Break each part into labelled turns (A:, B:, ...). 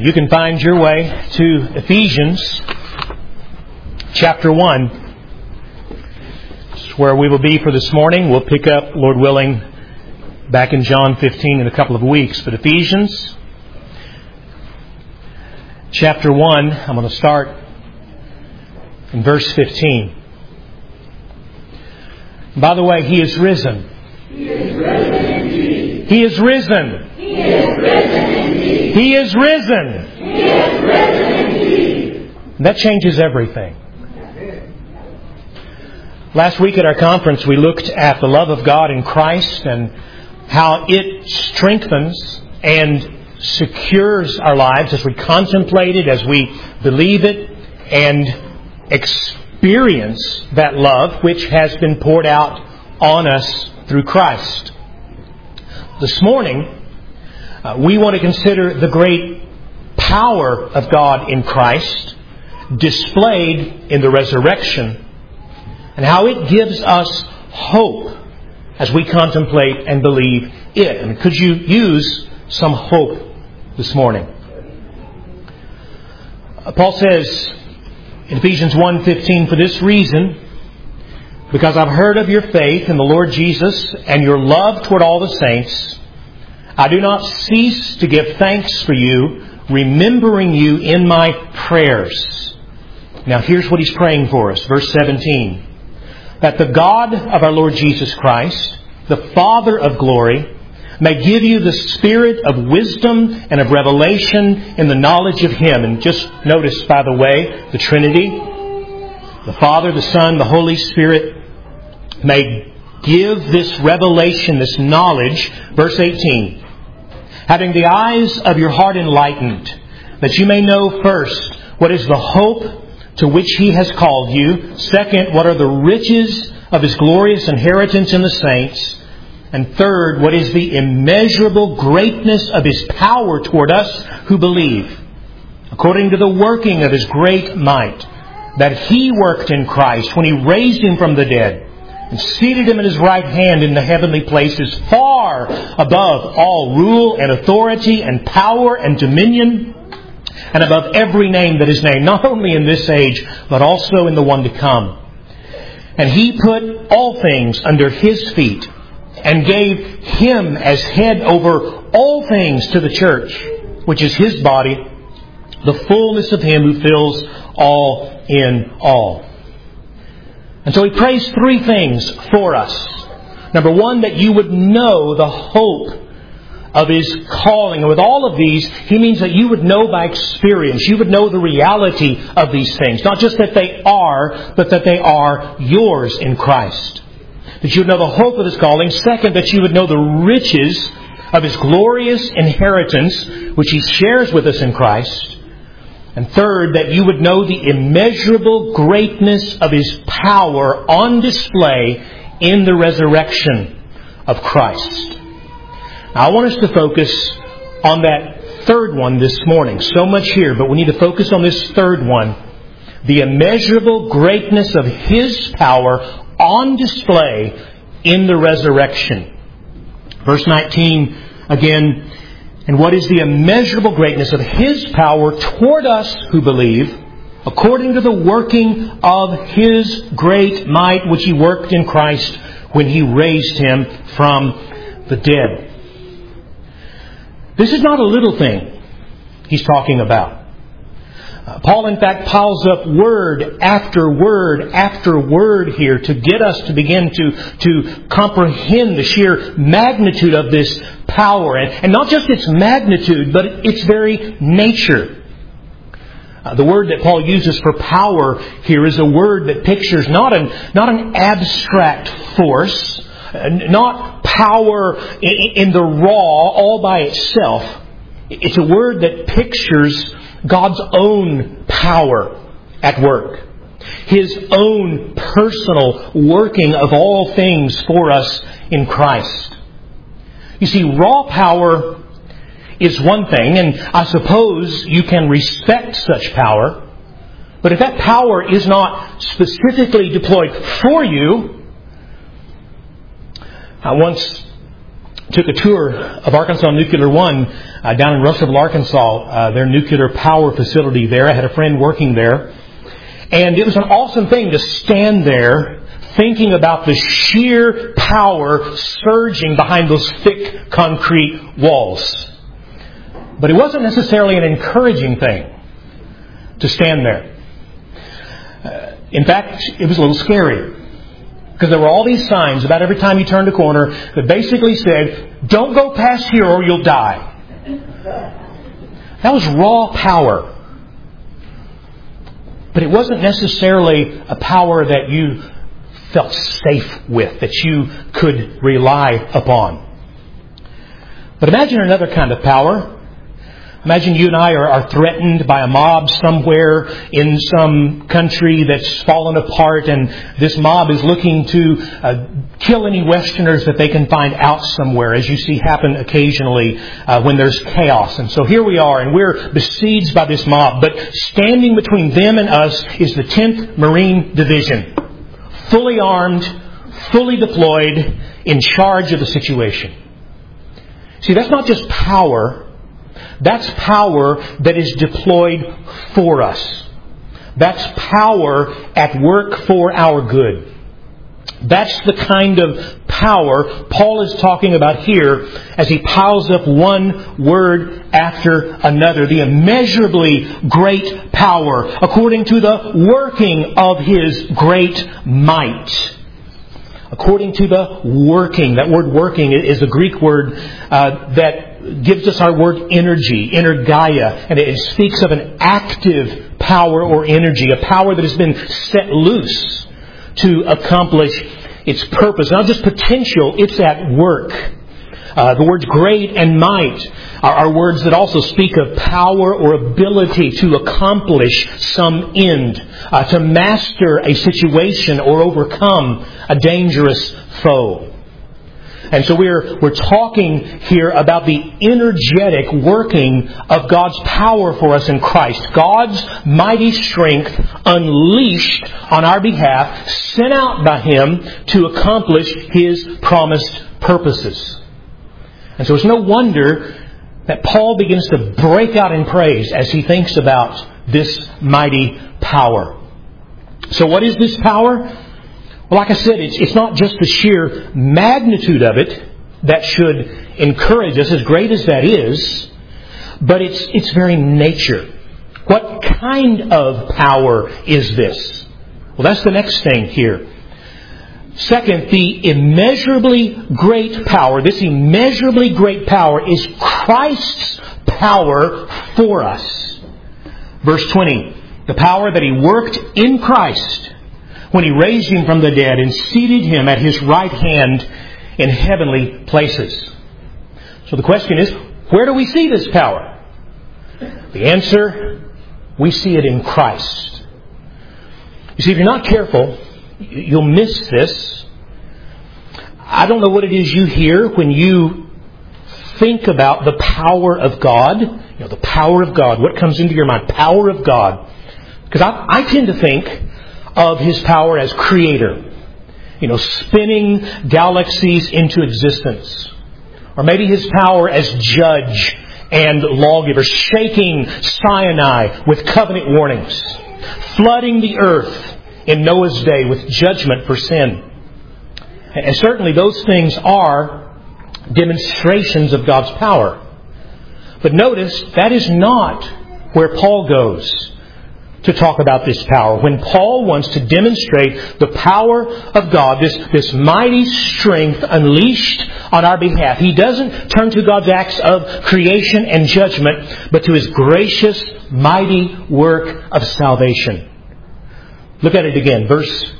A: You can find your way to Ephesians chapter 1. It's where we will be for this morning. We'll pick up, Lord willing, back in John 15 in a couple of weeks. But Ephesians chapter 1, I'm going to start in verse 15. By the way, He is risen.
B: He is risen indeed.
A: He is risen.
B: He is risen indeed.
A: He is risen.
B: He is risen indeed.
A: That changes everything. Last week at our conference, we looked at the love of God in Christ and how it strengthens and secures our lives as we contemplate it, as we believe it, and experience that love which has been poured out on us through Christ. This morning, we want to consider the great power of God in Christ displayed in the resurrection and how it gives us hope as we contemplate and believe it. And could you use some hope this morning? Paul says in Ephesians 1:15, "For this reason, because I've heard of your faith in the Lord Jesus and your love toward all the saints, I do not cease to give thanks for you, remembering you in my prayers." Now here's what he's praying for us. Verse 17. "That the God of our Lord Jesus Christ, the Father of glory, may give you the spirit of wisdom and of revelation in the knowledge of Him." And just notice, by the way, the Trinity, the Father, the Son, the Holy Spirit, may give this revelation, this knowledge. Verse 18. "Having the eyes of your heart enlightened, that you may know first what is the hope to which He has called you. Second, what are the riches of His glorious inheritance in the saints. And third, what is the immeasurable greatness of His power toward us who believe, according to the working of His great might, that He worked in Christ when He raised Him from the dead and seated Him at His right hand in the heavenly places, far above all rule and authority and power and dominion, and above every name that is named, not only in this age, but also in the one to come. And He put all things under His feet, and gave Him as head over all things to the church, which is His body, the fullness of Him who fills all in all." And so he prays three things for us. Number one, that you would know the hope of His calling. And with all of these, he means that you would know by experience. You would know the reality of these things. Not just that they are, but that they are yours in Christ. That you would know the hope of His calling. Second, that you would know the riches of His glorious inheritance, which He shares with us in Christ. And third, that you would know the immeasurable greatness of His power on display in the resurrection of Christ. Now, I want us to focus on that third one this morning. So much here, but we need to focus on this third one. The immeasurable greatness of His power on display in the resurrection. Verse 19 again. "And what is the immeasurable greatness of His power toward us who believe, according to the working of His great might, which He worked in Christ when He raised Him from the dead." This is not a little thing he's talking about. Paul, in fact, piles up word after word after word here to get us to begin to comprehend the sheer magnitude of this power. And not just its magnitude, but its very nature. The word that Paul uses for power here is a word that pictures not an abstract force, not power in the raw all by itself. It's a word that pictures God's own power at work. His own personal working of all things for us in Christ. You see, raw power is one thing, and I suppose you can respect such power. But if that power is not specifically deployed for you... I once took a tour of Arkansas Nuclear One down in Russellville, Arkansas, their nuclear power facility there. I had a friend working there. And it was an awesome thing to stand there thinking about the sheer power surging behind those thick concrete walls. But it wasn't necessarily an encouraging thing to stand there. In fact, it was a little scary. Because there were all these signs about every time you turned a corner that basically said, don't go past here or you'll die. That was raw power. But it wasn't necessarily a power that you felt safe with, that you could rely upon. But imagine another kind of power. Imagine you and I are threatened by a mob somewhere in some country that's fallen apart, and this mob is looking to kill any Westerners that they can find out somewhere, as you see happen occasionally when there's chaos. And so here we are, and we're besieged by this mob. But standing between them and us is the 10th Marine Division, fully armed, fully deployed, in charge of the situation. See, that's not just power. That's power that is deployed for us. That's power at work for our good. That's the kind of power Paul is talking about here as he piles up one word after another. The immeasurably great power according to the working of His great might. According to the working. That word working is a Greek word that gives us our word energy, energeia, and it speaks of an active power or energy, a power that has been set loose to accomplish its purpose. Not just potential, it's at work. The words great and might are words that also speak of power or ability to accomplish some end, to master a situation or overcome a dangerous foe. And so we're talking here about the energetic working of God's power for us in Christ. God's mighty strength unleashed on our behalf, sent out by Him to accomplish His promised purposes. And so it's no wonder that Paul begins to break out in praise as he thinks about this mighty power. So what is this power? Well, like I said, it's not just the sheer magnitude of it that should encourage us, as great as that is, but its very nature. What kind of power is this? Well, that's the next thing here. Second, the immeasurably great power, this immeasurably great power is Christ's power for us. Verse 20, the power that He worked in Christ when He raised Him from the dead and seated Him at His right hand in heavenly places. So the question is, where do we see this power? The answer, we see it in Christ. You see, if you're not careful, you'll miss this. I don't know what it is you hear when you think about the power of God. You know, the power of God. What comes into your mind? Power of God. Because I tend to think of His power as creator. You know, spinning galaxies into existence. Or maybe His power as judge and lawgiver, shaking Sinai with covenant warnings, flooding the earth in Noah's day with judgment for sin. And certainly those things are demonstrations of God's power. But notice, that is not where Paul goes to talk about this power. When Paul wants to demonstrate the power of God, this mighty strength unleashed on our behalf, he doesn't turn to God's acts of creation and judgment, but to His gracious, mighty work of salvation. Look at it again. Verse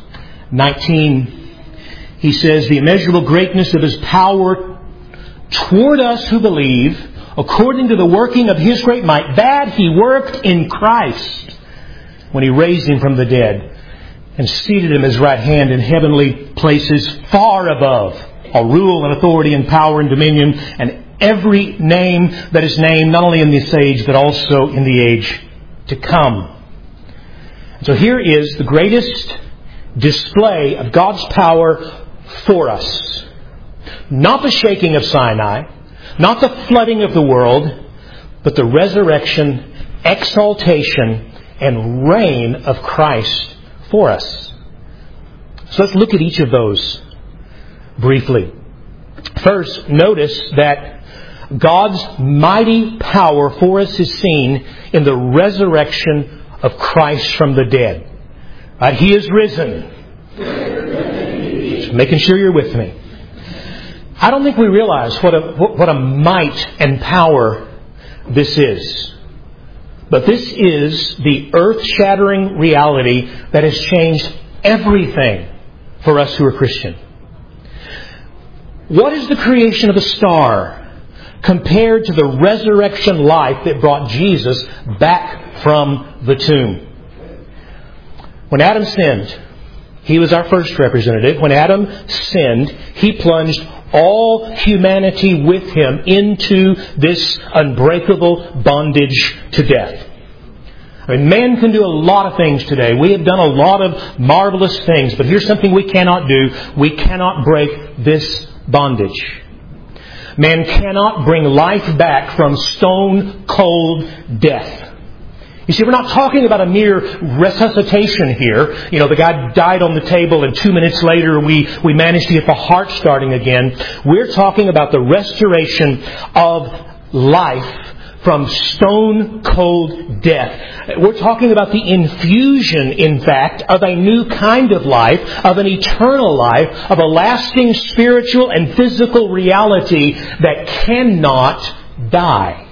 A: 19, he says, the immeasurable greatness of His power toward us who believe, according to the working of His great might, that He worked in Christ when He raised Him from the dead and seated Him at His right hand in heavenly places far above all rule and authority and power and dominion and every name that is named, not only in this age but also in the age to come. So here is the greatest display of God's power for us. Not the shaking of Sinai, not the flooding of the world, but the resurrection, exaltation, and reign of Christ for us. So let's look at each of those briefly. First, notice that God's mighty power for us is seen in the resurrection of Christ from the dead. He is risen. Just making sure you're with me. I don't think we realize what a might and power this is. But this is the earth-shattering reality that has changed everything for us who are Christian. What is the creation of a star compared to the resurrection life that brought Jesus back from the tomb? When Adam sinned, he was our first representative. When Adam sinned, he plunged all humanity with him into this unbreakable bondage to death. I mean, man can do a lot of things today. We have done a lot of marvelous things, but here's something we cannot do. We cannot break this bondage. Man cannot bring life back from stone-cold death. You see, we're not talking about a mere resuscitation here. You know, the guy died on the table and 2 minutes later we managed to get the heart starting again. We're talking about the restoration of life from stone-cold death. We're talking about the infusion, in fact, of a new kind of life, of an eternal life, of a lasting spiritual and physical reality that cannot die.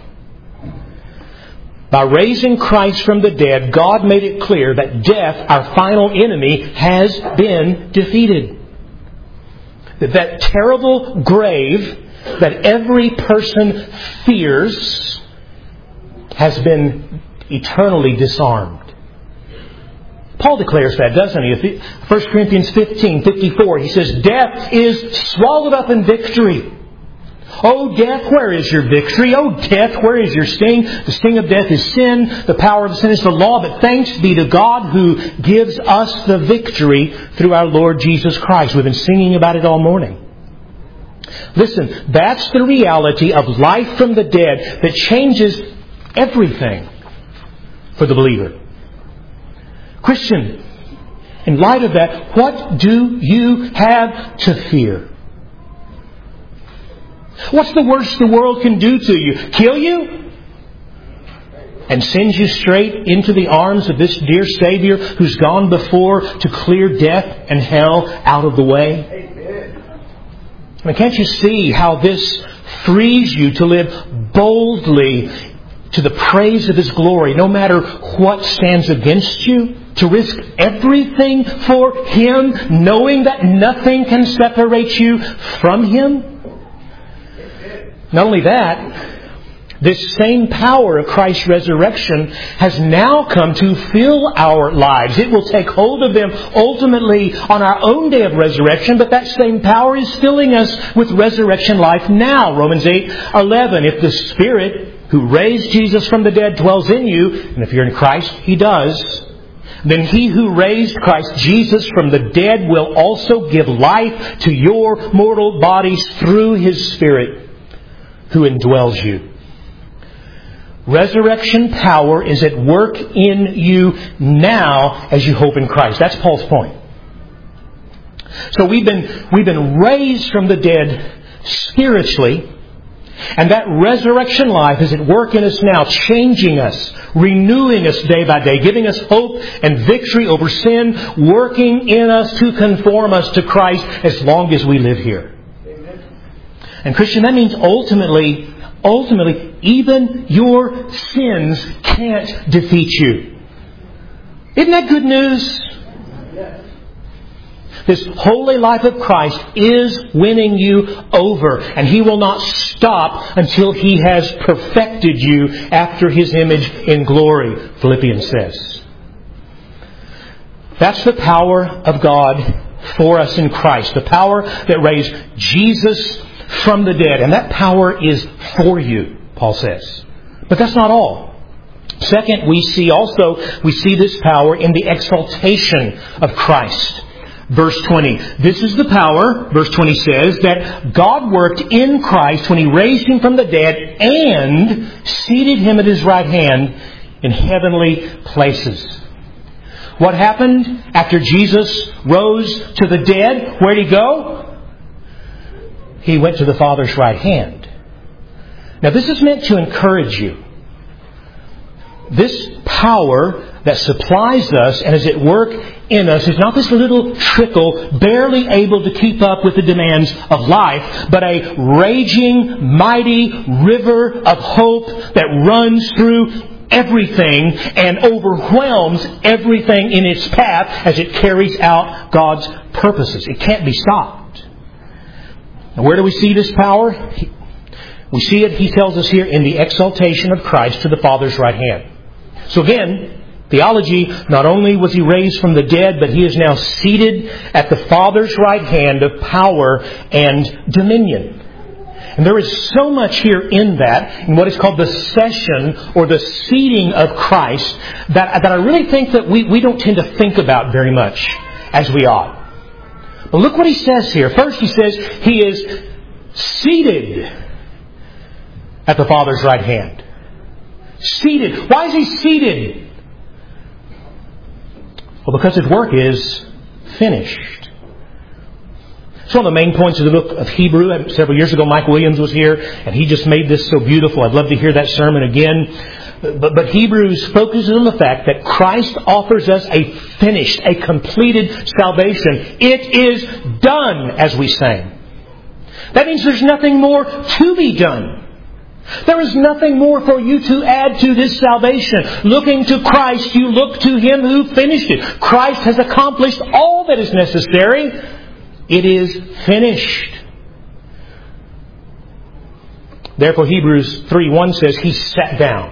A: By raising Christ from the dead, God made it clear that death, our final enemy, has been defeated. That terrible grave that every person fears has been eternally disarmed. Paul declares that, doesn't he? 1 Corinthians 15:54, he says, "Death is swallowed up in victory. O death, where is your victory? O death, where is your sting? The sting of death is sin. The power of sin is the law. But thanks be to God who gives us the victory through our Lord Jesus Christ." We've been singing about it all morning. Listen, that's the reality of life from the dead that changes everything for the believer. Christian, in light of that, what do you have to fear? What's the worst the world can do to you? Kill you? And send you straight into the arms of this dear Savior who's gone before to clear death and hell out of the way? I mean, can't you see how this frees you to live boldly to the praise of His glory, no matter what stands against you? To risk everything for Him, knowing that nothing can separate you from Him? Not only that, this same power of Christ's resurrection has now come to fill our lives. It will take hold of them ultimately on our own day of resurrection, but that same power is filling us with resurrection life now. Romans 8:11, if the Spirit who raised Jesus from the dead dwells in you, and if you're in Christ, He does, then He who raised Christ Jesus from the dead will also give life to your mortal bodies through His Spirit who indwells you. Resurrection power is at work in you now as you hope in Christ. That's Paul's point. So we've been raised from the dead spiritually, and that resurrection life is at work in us now, changing us, renewing us day by day, giving us hope and victory over sin, working in us to conform us to Christ as long as we live here. And Christian, that means ultimately, even your sins can't defeat you. Isn't that good news? This holy life of Christ is winning you over, and He will not stop until He has perfected you after His image in glory, Philippians says. That's the power of God for us in Christ, the power that raised Jesus from the dead. And that power is for you, Paul says. But that's not all. Second, we see this power in the exaltation of Christ. Verse 20. This is the power, verse 20 says, that God worked in Christ when He raised Him from the dead and seated Him at His right hand in heavenly places. What happened after Jesus rose to the dead? Where'd He go? He went to the Father's right hand. Now this is meant to encourage you. This power that supplies us and is at work in us is not this little trickle barely able to keep up with the demands of life, but a raging, mighty river of hope that runs through everything and overwhelms everything in its path as it carries out God's purposes. It can't be stopped. And where do we see this power? We see it, he tells us here, in the exaltation of Christ to the Father's right hand. So again, theology, not only was He raised from the dead, but He is now seated at the Father's right hand of power and dominion. And there is so much here in that, in what is called the session or the seating of Christ, that I really think that we don't tend to think about very much as we ought. But look what he says here. First he says He is seated at the Father's right hand. Seated. Why is He seated? Well, because His work is finished. It's one of the main points of the book of Hebrew. Several years ago, Mike Williams was here, and he just made this so beautiful. I'd love to hear that sermon again. But Hebrews focuses on the fact that Christ offers us a finished, a completed salvation. It is done, as we sang. That means there's nothing more to be done. There is nothing more for you to add to this salvation. Looking to Christ, you look to Him who finished it. Christ has accomplished all that is necessary. It is finished. Therefore, Hebrews 3:1 says He sat down.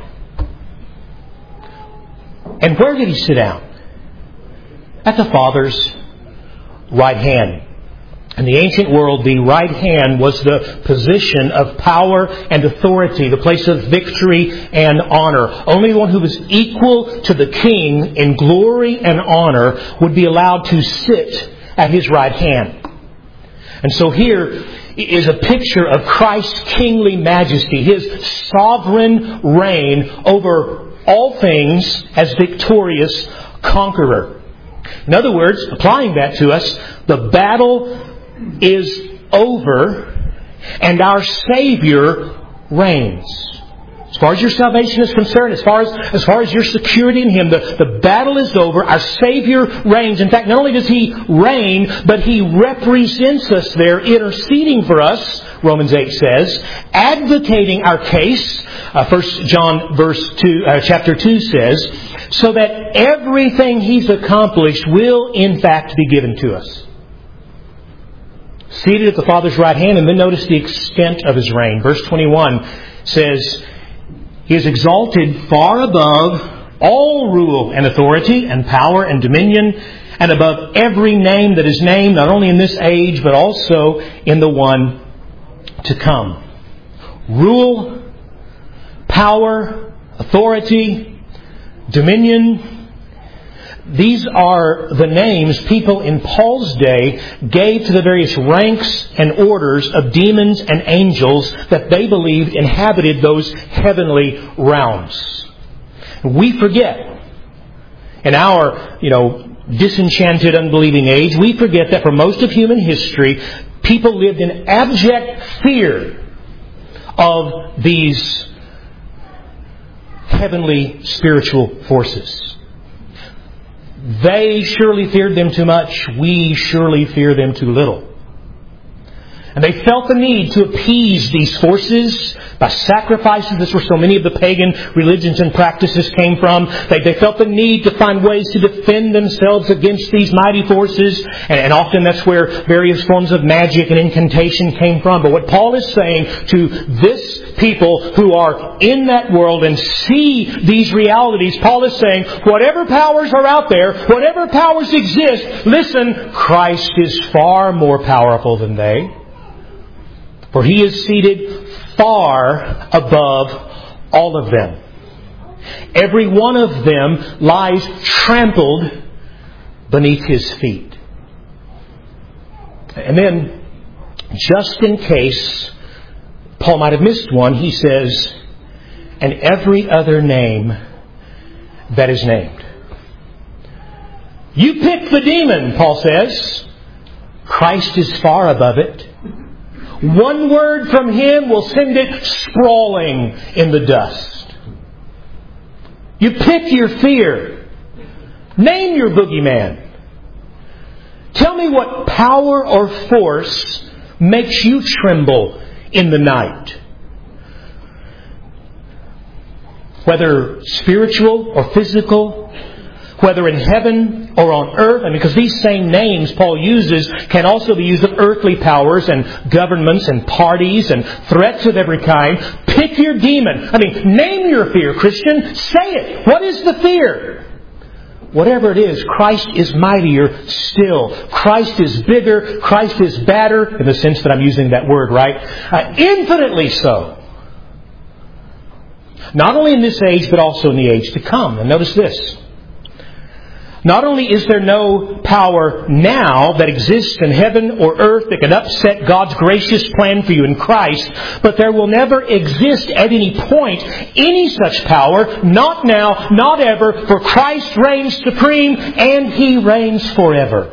A: And where did He sit down? At the Father's right hand. In the ancient world, the right hand was the position of power and authority, the place of victory and honor. Only one who was equal to the king in glory and honor would be allowed to sit at His right hand. And so here is a picture of Christ's kingly majesty, His sovereign reign over all things as victorious conqueror. In other words, applying that to us, the battle is over and our Savior reigns. As far as your salvation is concerned, as far as your security in Him, the battle is over. Our Savior reigns. In fact, not only does He reign, but He represents us there, interceding for us, Romans 8 says, advocating our case, 1 John chapter 2 says, so that everything He's accomplished will in fact be given to us. Seated at the Father's right hand, and then notice the extent of His reign. Verse 21 says, He is exalted far above all rule and authority and power and dominion, and above every name that is named, not only in this age, but also in the one to come. Rule, power, authority, dominion. These are the names people in Paul's day gave to the various ranks and orders of demons and angels that they believed inhabited those heavenly realms. We forget, in our, disenchanted, unbelieving age, we forget that for most of human history, people lived in abject fear of these heavenly spiritual forces. They surely feared them too much. We surely fear them too little. And they felt the need to appease these forces by sacrifices. That's where so many of the pagan religions and practices came from. They felt the need to find ways to defend themselves against these mighty forces. And often that's where various forms of magic and incantation came from. But what Paul is saying to this people who are in that world and see these realities, Paul is saying, whatever powers are out there, whatever powers exist, listen, Christ is far more powerful than they. For He is seated far above all of them. Every one of them lies trampled beneath His feet. And then, just in case Paul might have missed one, he says, and every other name that is named. You pick the demon, Paul says. Christ is far above it. One word from Him will send it sprawling in the dust. You pick your fear. Name your boogeyman. Tell me what power or force makes you tremble in the night. Whether spiritual or physical, whether in heaven or on earth, and because these same names Paul uses can also be used of earthly powers and governments and parties and threats of every kind. Pick your demon. Name your fear, Christian. Say it. What is the fear? Whatever it is, Christ is mightier still. Christ is bigger. Christ is badder, in the sense that I'm using that word, right? Infinitely so. Not only in this age, but also in the age to come. And notice this. Not only is there no power now that exists in heaven or earth that can upset God's gracious plan for you in Christ, but there will never exist at any point any such power, not now, not ever, for Christ reigns supreme and He reigns forever.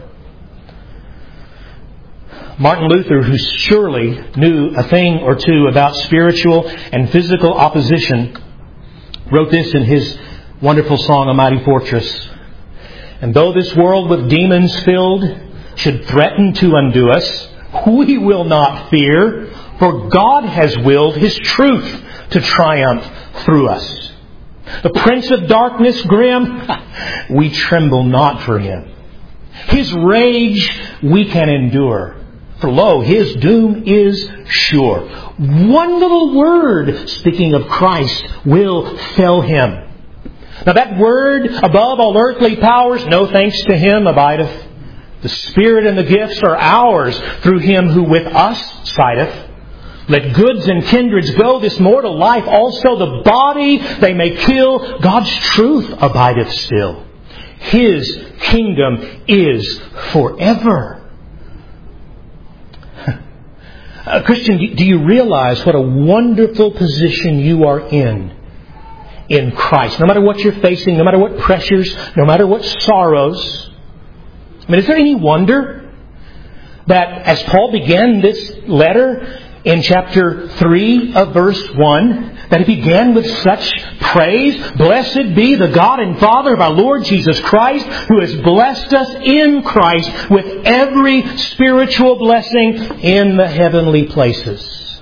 A: Martin Luther, who surely knew a thing or two about spiritual and physical opposition, wrote this in his wonderful song, A Mighty Fortress. And though this world with demons filled should threaten to undo us, we will not fear, for God has willed His truth to triumph through us. The Prince of Darkness grim, we tremble not for Him. His rage we can endure, for lo, His doom is sure. One little word, speaking of Christ, will fell Him. Now that word, above all earthly powers, no thanks to Him abideth. The Spirit and the gifts are ours through Him who with us sideth. Let goods and kindreds go, this mortal life also the body they may kill. God's truth abideth still. His kingdom is forever. Christian, do you realize what a wonderful position you are in Christ? No matter what you're facing, no matter what pressures, no matter what sorrows. Is there any wonder that as Paul began this letter in chapter 3 of verse 1, that he began with such praise? Blessed be the God and Father of our Lord Jesus Christ, who has blessed us in Christ with every spiritual blessing in the heavenly places.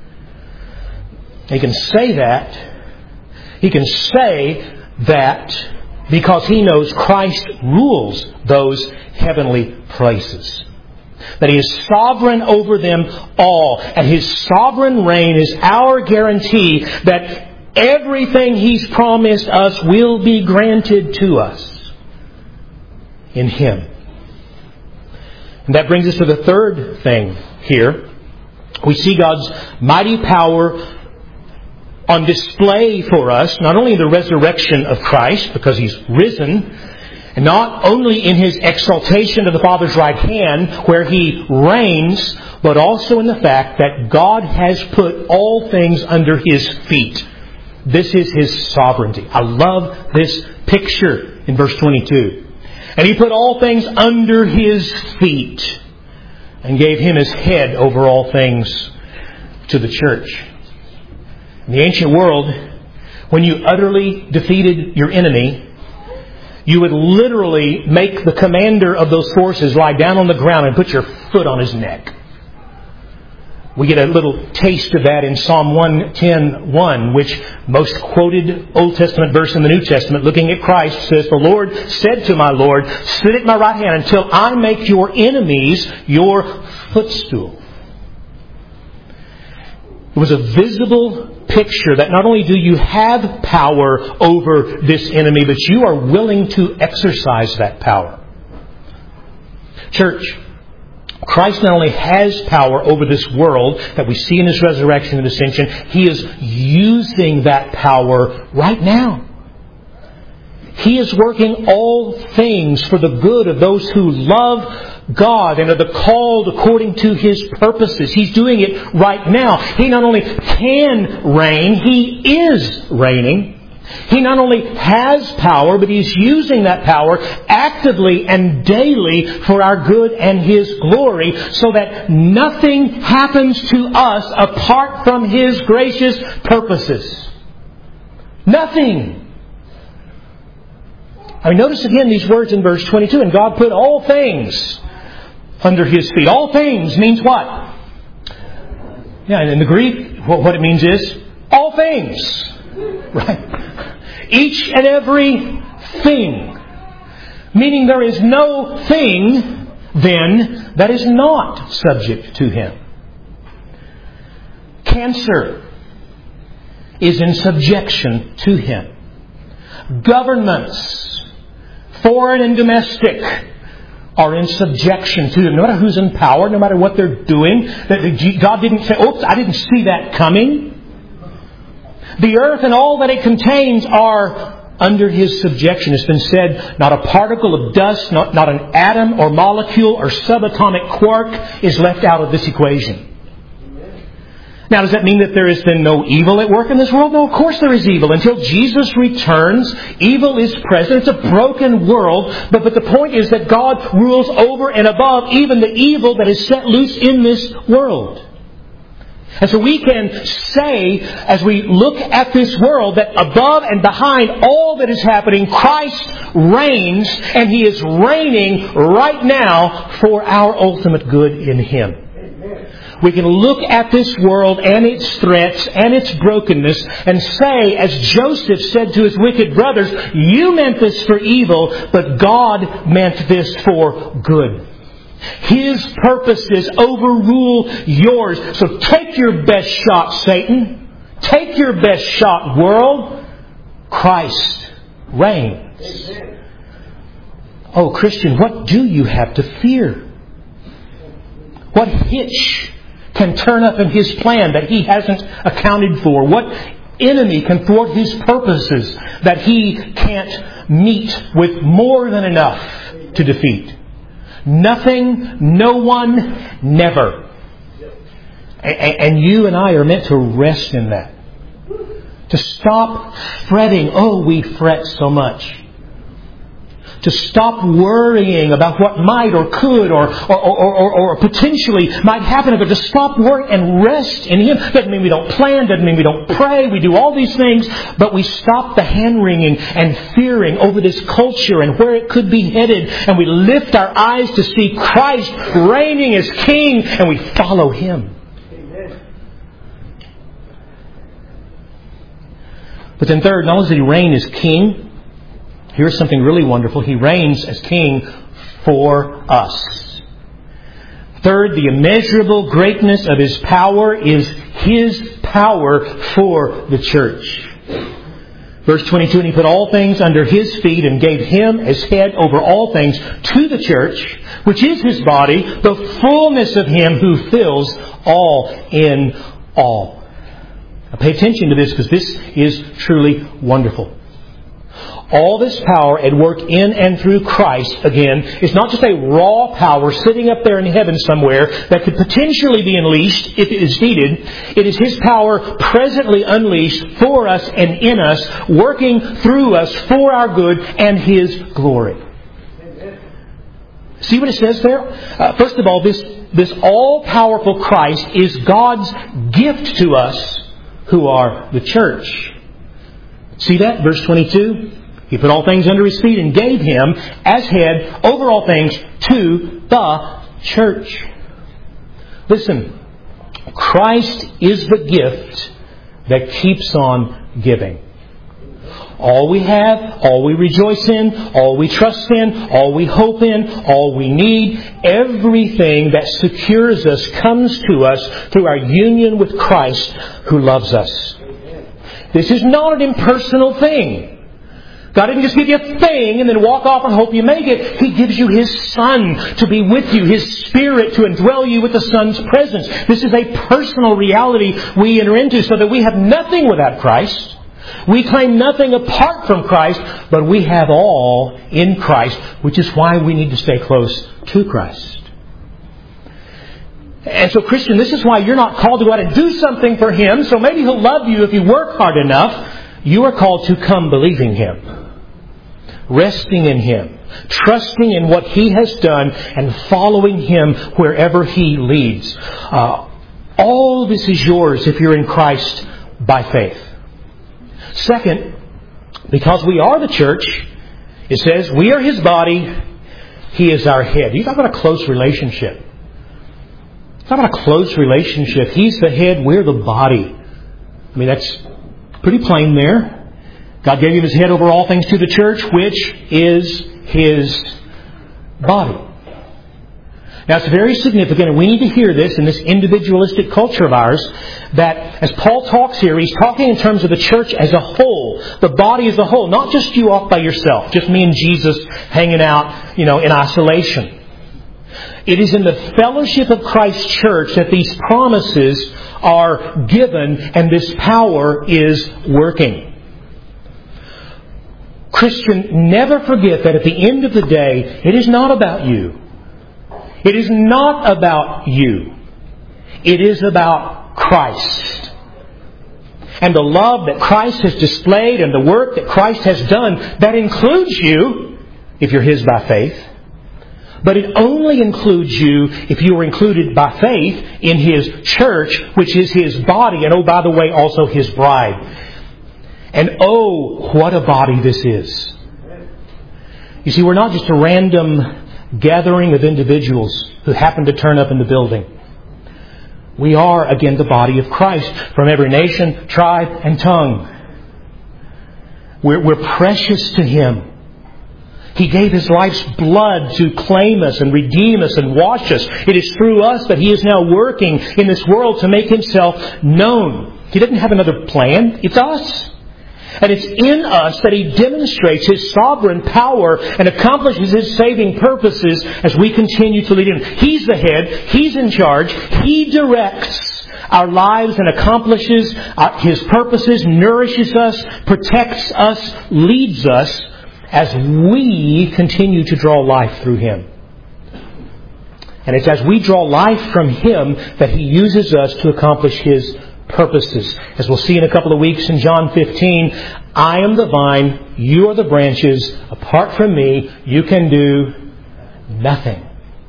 A: He can say that. He can say that because he knows Christ rules those heavenly places. That He is sovereign over them all. And His sovereign reign is our guarantee that everything He's promised us will be granted to us in Him. And that brings us to the third thing here. We see God's mighty power on display for us, not only in the resurrection of Christ, because He's risen, and not only in His exaltation to the Father's right hand, where He reigns, but also in the fact that God has put all things under His feet. This is His sovereignty. I love this picture in verse 22. And He put all things under His feet and gave Him as head over all things to the church. In the ancient world, when you utterly defeated your enemy, you would literally make the commander of those forces lie down on the ground and put your foot on his neck. We get a little taste of that in Psalm 110:1, which most quoted Old Testament verse in the New Testament, looking at Christ, says, "The Lord said to my Lord, sit at my right hand until I make your enemies your footstool." It was a visible picture that not only do you have power over this enemy, but you are willing to exercise that power. Church, Christ not only has power over this world that we see in His resurrection and ascension, He is using that power right now. He is working all things for the good of those who love God and are the called according to His purposes. He's doing it right now. He not only can reign, He is reigning. He not only has power, but He's using that power actively and daily for our good and His glory, so that nothing happens to us apart from His gracious purposes. Nothing. I mean, notice again these words in verse 22. And God put all things under His feet. All things means what? Yeah, and in the Greek, what it means is all things. Right? Each and every thing. Meaning there is no thing then that is not subject to Him. Cancer is in subjection to Him. Governments, foreign and domestic, are in subjection to Him. No matter who's in power, no matter what they're doing, God didn't say, oops, I didn't see that coming. The earth and all that it contains are under His subjection. It's been said, not a particle of dust, not an atom or molecule or subatomic quark is left out of this equation. Now, does that mean that there has been no evil at work in this world? No, of course there is evil. Until Jesus returns, evil is present. It's a broken world. But the point is that God rules over and above even the evil that is set loose in this world. And so we can say, as we look at this world, that above and behind all that is happening, Christ reigns, and He is reigning right now for our ultimate good in Him. We can look at this world and its threats and its brokenness and say, as Joseph said to his wicked brothers, you meant this for evil, but God meant this for good. His purposes overrule yours. So take your best shot, Satan. Take your best shot, world. Christ reigns. Oh, Christian, what do you have to fear? What hitch can turn up in His plan that He hasn't accounted for? What enemy can thwart His purposes that He can't meet with more than enough to defeat? Nothing, no one, never. And you and I are meant to rest in that. To stop fretting. Oh, we fret so much. To stop worrying about what might or could or potentially might happen, but to stop worrying and rest in Him. Doesn't mean we don't plan, doesn't mean we don't pray, we do all these things, but we stop the hand-wringing and fearing over this culture and where it could be headed, and we lift our eyes to see Christ reigning as King, and we follow Him. Amen. But then third, not only does He reign as King, here's something really wonderful. He reigns as King for us. Third, the immeasurable greatness of His power is His power for the church. Verse 22, and He put all things under His feet and gave Him as head over all things to the church, which is His body, the fullness of Him who fills all in all. Now pay attention to this, because this is truly wonderful. All this power at work in and through Christ, again, is not just a raw power sitting up there in heaven somewhere that could potentially be unleashed if it is needed. It is His power presently unleashed for us and in us, working through us for our good and His glory. See what it says there? First of all, this all-powerful Christ is God's gift to us who are the church. See that? Verse 22. He put all things under His feet and gave Him as head over all things to the church. Listen, Christ is the gift that keeps on giving. All we have, all we rejoice in, all we trust in, all we hope in, all we need, everything that secures us comes to us through our union with Christ who loves us. This is not an impersonal thing. God didn't just give you a thing and then walk off and hope you make it. He gives you His Son to be with you, His Spirit to indwell you with the Son's presence. This is a personal reality we enter into, so that we have nothing without Christ. We claim nothing apart from Christ, but we have all in Christ, which is why we need to stay close to Christ. And so, Christian, this is why you're not called to go out and do something for Him, so maybe He'll love you if you work hard enough. You are called to come believing Him, resting in Him, trusting in what He has done, and following Him wherever He leads. All this is yours if you're in Christ by faith. Second, because we are the church, it says we are His body, He is our head. You talk about a close relationship. Talk about a close relationship. He's the head, we're the body. I mean, that's pretty plain there. God gave Him His head over all things to the church, which is His body. Now, it's very significant, and we need to hear this in this individualistic culture of ours, that as Paul talks here, he's talking in terms of the church as a whole, the body as a whole, not just you off by yourself, just me and Jesus hanging out, in isolation. It is in the fellowship of Christ's church that these promises are given and this power is working. Christian, never forget that at the end of the day, it is not about you. It is not about you. It is about Christ. And the love that Christ has displayed and the work that Christ has done, that includes you if you're His by faith. But it only includes you if you are included by faith in His church, which is His body, and oh, by the way, also His bride. And oh, what a body this is. You see, we're not just a random gathering of individuals who happen to turn up in the building. We are, again, the body of Christ from every nation, tribe, and tongue. We're precious to Him. He gave His life's blood to claim us and redeem us and wash us. It is through us that He is now working in this world to make Himself known. He didn't have another plan. It's us. And it's in us that He demonstrates His sovereign power and accomplishes His saving purposes as we continue to lead Him. He's the head. He's in charge. He directs our lives and accomplishes His purposes, nourishes us, protects us, leads us as we continue to draw life through Him. And it's as we draw life from Him that He uses us to accomplish His purposes. As we'll see in a couple of weeks in John 15, I am the vine, you are the branches. Apart from me, you can do nothing.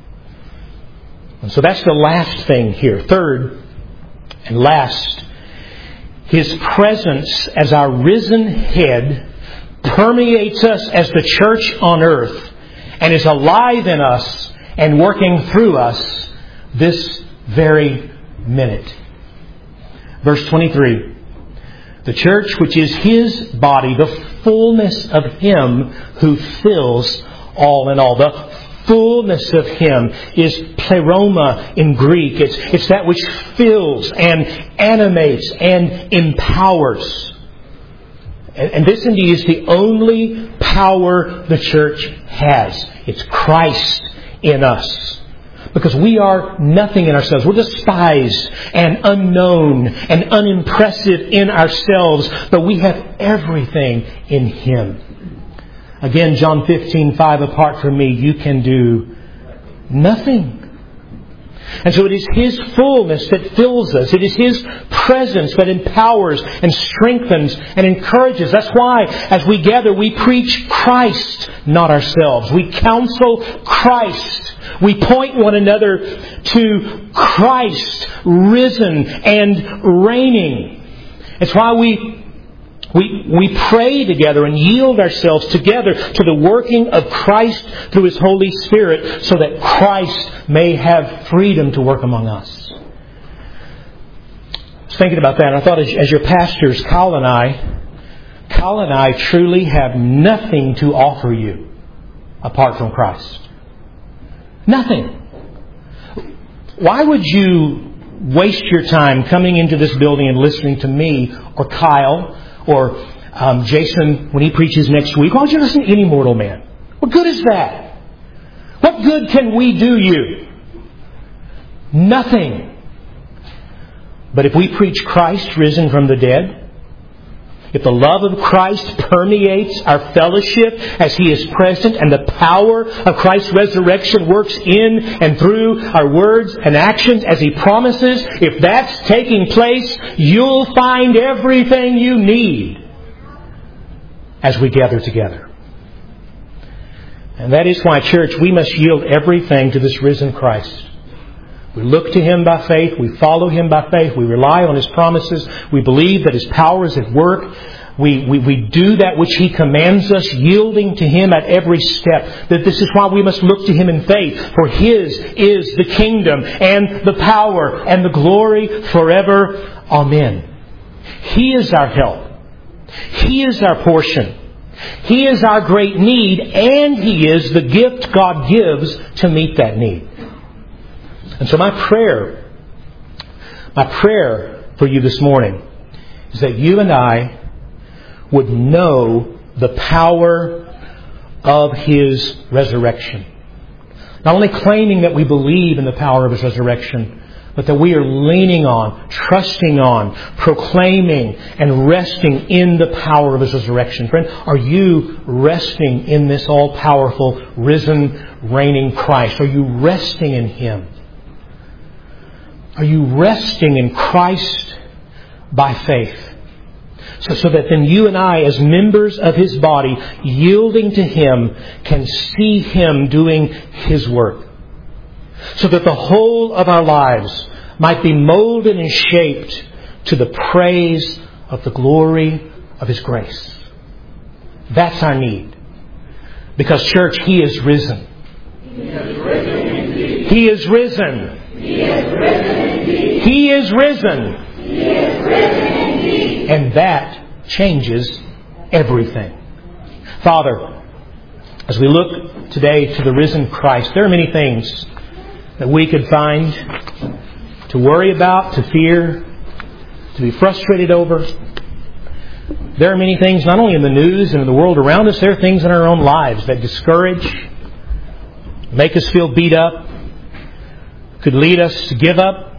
A: And so that's the last thing here. Third and last, His presence as our risen head permeates us as the church on earth and is alive in us and working through us this very minute. Verse 23. The church, which is His body, the fullness of Him who fills all in all. The fullness of Him is pleroma in Greek. It's that which fills and animates and empowers. And this indeed is the only power the church has. It's Christ in us. Because we are nothing in ourselves. We're despised and unknown and unimpressive in ourselves. But we have everything in Him. Again, John 15:5, apart from me, you can do nothing. And so it is His fullness that fills us. It is His presence that empowers and strengthens and encourages. That's why, as we gather, we preach Christ, not ourselves. We counsel Christ. We point one another to Christ, risen and reigning. It's why we pray together and yield ourselves together to the working of Christ through His Holy Spirit so that Christ may have freedom to work among us. I was thinking about that, and I thought as your pastors, Kyle and I truly have nothing to offer you apart from Christ. Nothing. Why would you waste your time coming into this building and listening to me or Kyle or Jason when he preaches next week? Why would you listen to any mortal man? What good is that? What good can we do you? Nothing. But if we preach Christ risen from the dead, if the love of Christ permeates our fellowship as He is present, and the power of Christ's resurrection works in and through our words and actions as He promises, if that's taking place, you'll find everything you need as we gather together. And that is why, church, we must yield everything to this risen Christ. We look to Him by faith. We follow Him by faith. We rely on His promises. We believe that His power is at work. We do that which He commands us, yielding to Him at every step. That this is why we must look to Him in faith. For His is the kingdom and the power and the glory forever. Amen. He is our help. He is our portion. He is our great need, and He is the gift God gives to meet that need. And so my prayer for you this morning is that you and I would know the power of His resurrection. Not only claiming that we believe in the power of His resurrection, but that we are leaning on, trusting on, proclaiming and resting in the power of His resurrection. Friend, are you resting in this all-powerful, risen, reigning Christ? Are you resting in Him? Are you resting in Christ by faith? So that then you and I, as members of His body, yielding to Him, can see Him doing His work. So that the whole of our lives might be molded and shaped to the praise of the glory of His grace. That's our need. Because, church, He is risen.
B: He is risen indeed.
A: He is risen.
B: He is risen indeed.
A: He is risen.
B: He is risen indeed.
A: And that changes everything. Father, as we look today to the risen Christ, there are many things that we could find to worry about, to fear, to be frustrated over. There are many things, not only in the news and in the world around us, there are things in our own lives that discourage, make us feel beat up, could lead us to give up.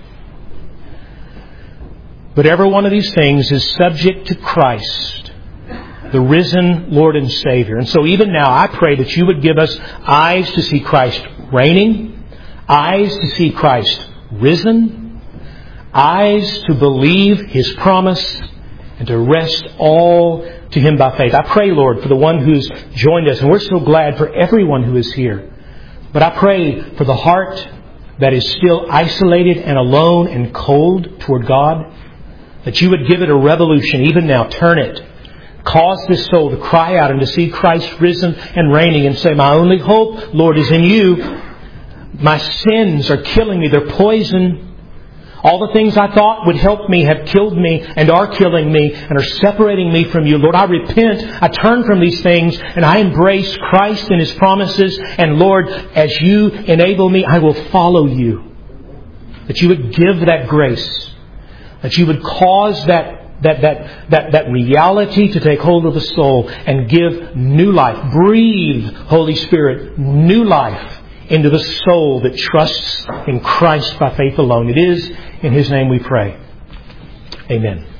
A: But every one of these things is subject to Christ, the risen Lord and Savior. And so even now, I pray that you would give us eyes to see Christ reigning, eyes to see Christ risen, eyes to believe His promise, and to rest all to Him by faith. I pray, Lord, for the one who's joined us, and we're so glad for everyone who is here. But I pray for the heart that is still isolated and alone and cold toward God, that you would give it a revolution even now. Turn it. Cause this soul to cry out and to see Christ risen and reigning and say, my only hope, Lord, is in you. My sins are killing me. They're poison. All the things I thought would help me have killed me and are killing me and are separating me from you. Lord, I repent. I turn from these things and I embrace Christ and His promises. And Lord, as you enable me, I will follow you. That you would give that grace. That you would cause that reality to take hold of the soul and give new life. Breathe, Holy Spirit, new life into the soul that trusts in Christ by faith alone. It is in His name we pray. Amen.